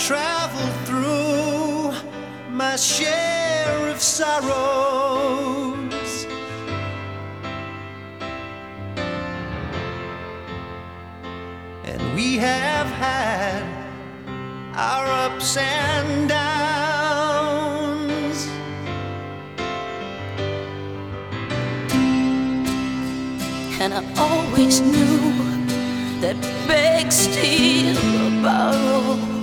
traveled through my share of sorrows, and we have had our ups and downs. And I always knew that beg, steal, or borrow